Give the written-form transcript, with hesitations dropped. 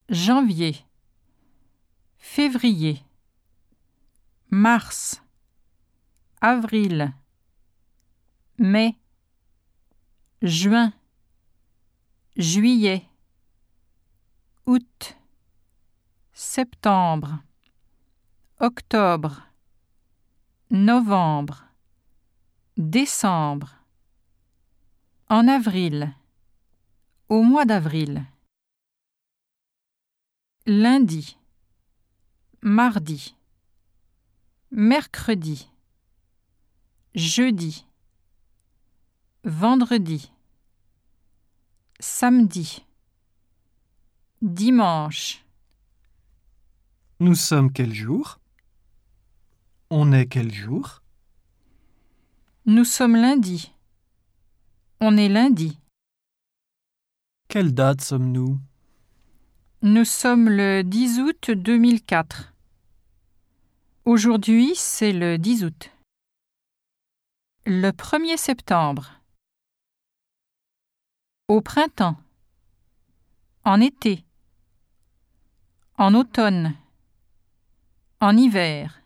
janvier, février, mars, avril, mai, juin, juillet, août, septembre, octobre, novembre, décembre, en avril, au mois d'avril. Lundi, mardi, mercredi, jeudi, vendredi, samedi, dimanche. Nous sommes quel jour? On est quel jour? Nous sommes lundi. On est lundi. Quelle date sommes-nous? Nous sommes le 10 août 2004. Aujourd'hui, c'est le 10 août. Le 1er septembre. Au printemps. En été. En automne. En hiver.